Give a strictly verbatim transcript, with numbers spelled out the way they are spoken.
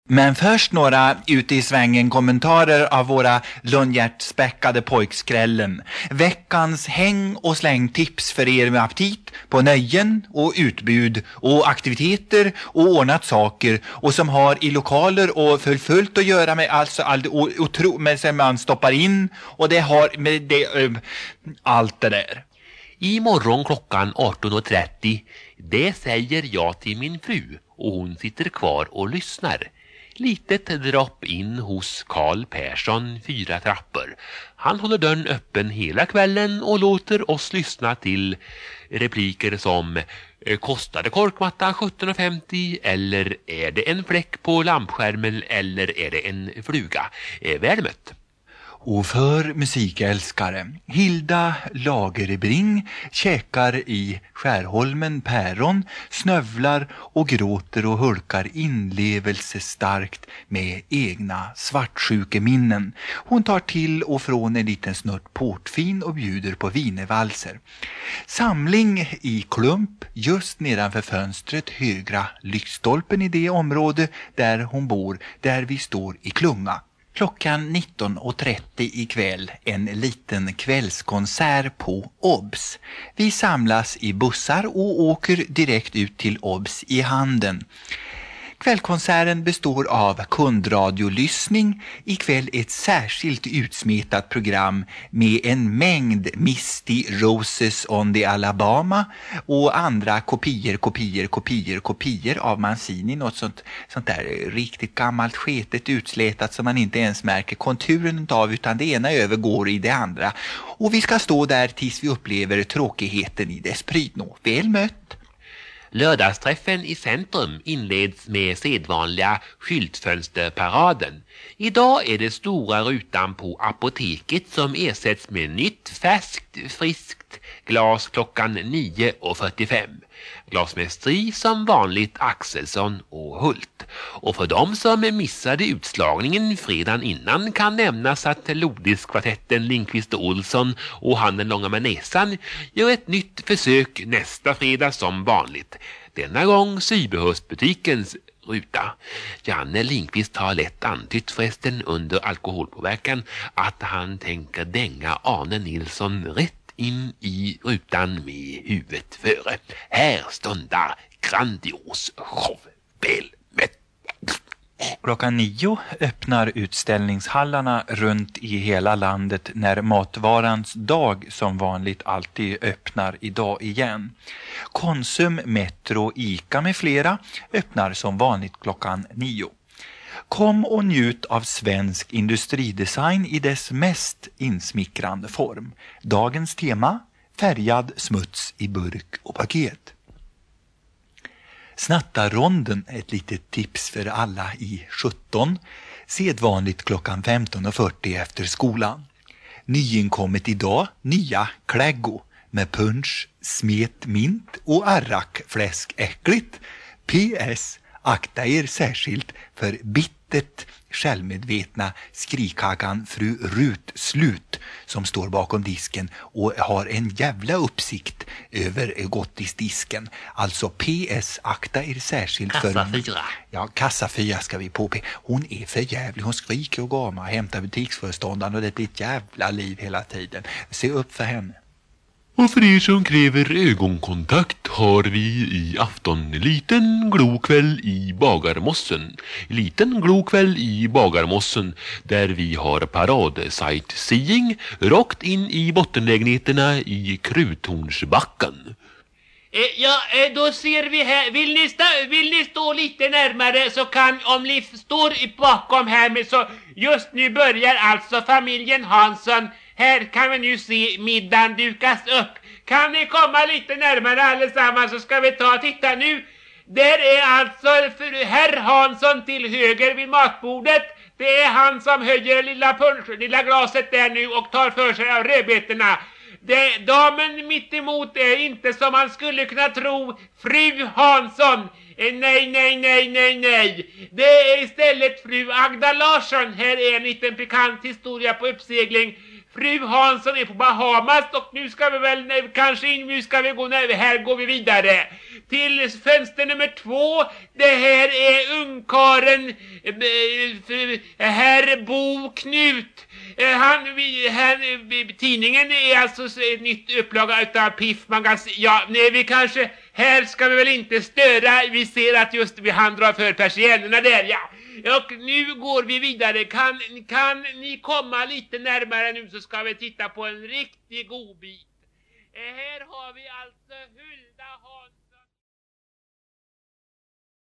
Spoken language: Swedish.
Men först några ute i svängen kommentarer av våra lundhjärtspäckade pojkskrällen. Veckans häng- och slängtips för er med aptit på nöjen och utbud och aktiviteter och ordnat saker och som har i lokaler och fullfullt att göra med alltså all, och, och tro, med som man stoppar in och det har med det, uh, allt det där. Imorgon klockan arton och trettio, det säger jag till min fru och hon sitter kvar och lyssnar. Litet dropp in hos Carl Persson, fyra trappor. Han håller dörren öppen hela kvällen och låter oss lyssna till repliker som kostade korkmatta sjutton femtio eller är det en fläck på lampskärmen eller är det en fluga? Väl mött. Och för musikälskare, Hilda Lagerbring käkar i Skärholmen päron, snövlar och gråter och hulkar inlevelsestarkt med egna svartsjukeminnen. Hon tar till och från en liten snutt portfin och bjuder på vinevalser. Samling i klump just nedanför fönstret högra lyktstolpen i det område där hon bor, där vi står i klunga. Klockan nitton och trettio ikväll en liten kvällskonsert på Obs. Vi samlas i bussar och åker direkt ut till Obs i Handen. Kvällkonserten består av kundradiolyssning, ikväll ett särskilt utsmetat program med en mängd Misty Roses on the Alabama och andra kopior, kopior, kopior, kopior av Mancini, något sånt, sånt där riktigt gammalt sketet utslätat som man inte ens märker konturen av utan det ena övergår i det andra. Och vi ska stå där tills vi upplever tråkigheten i dess prydno. Väl mött! Lördagsträffen i centrum inleds med sedvanliga skyltfönsterparaden. Idag är det stora rutan på apoteket som ersätts med nytt, färskt, friskt glas klockan nio och fyrtiofem. Glasmästeri som vanligt Axelsson och Hult. Och för dem som missade utslagningen fredagen innan kan nämnas att Lodiskvartetten Lindqvist och Olsson och han den långa med näsan gör ett nytt försök nästa fredag som vanligt. Denna gång Sybehörsbutikens ruta. Janne Lindqvist har lätt antytt förresten under alkoholpåverkan att han tänker dänga Arne Nilsson rätt in i rutan med huvudet före. Här stundar grandios show. Väl mött. Klockan nio öppnar utställningshallarna runt i hela landet när matvarans dag som vanligt alltid öppnar idag igen. Konsum, Metro, Ica med flera öppnar som vanligt klockan nio. Kom och njut av svensk industridesign i dess mest insmickrande form. Dagens tema, färgad smuts i burk och paket. Snattaronden, ett litet tips för alla i sjutton, sedvanligt klockan femton och fyrtio efter skolan. Nyinkommet idag, nya kläggo med punch, smet mint och arrakfläsk äckligt. P S. Akta er särskilt för bittert självmedvetna skrikhaggan fru Rut Slut som står bakom disken och har en jävla uppsikt över gottisdisken. Alltså P S. Akta er särskilt för... Kassa fyra. Ja, kassa fyra ska vi påpeka. Hon är för jävlig. Hon skriker och gamar, hämtar butiksföreståndaren och det blir ett jävla liv hela tiden. Se upp för henne. Och för er som kräver ögonkontakt har vi i afton liten glokväll i Bagarmossen. Liten glokväll i Bagarmossen där vi har parad-sightseeing rakt in i bottenlägenheterna i Kruthornsbacken. Eh, ja, eh, då ser vi här. Vill ni, sta- vill ni stå lite närmare så kan, om ni står bakom här med så just nu börjar alltså familjen Hansson. Här kan vi nu se middagen dukas upp. Kan ni komma lite närmare allesammans så ska vi ta, titta nu. Där är alltså herr Hansson till höger vid matbordet. Det är han som höjer det lilla punch, lilla glaset där nu och tar för sig av rödbetorna. Det, damen mitt emot är inte som man skulle kunna tro fru Hansson. Eh, nej, nej, nej, nej, nej. Det är istället fru Agda Larsson. Här är en liten pikant historia på uppsegling. Fru Hansson är på Bahamas och nu ska vi väl nej, kanske in, nu ska vi gå, nej, här går vi vidare till fönster nummer två. Det här är ungkaren eh, herr Bo Knut. Eh, han, vi, här, vi, tidningen är alltså ett nytt upplaga utav Piff magasin. Ja, nej, vi kanske, här ska vi väl inte störa. Vi ser att just vi han drar för persiennerna där, ja. Och nu går vi vidare. Kan, kan ni komma lite närmare nu så ska vi titta på en riktig godbit. Eh, här har vi alltså Hulda Hansson.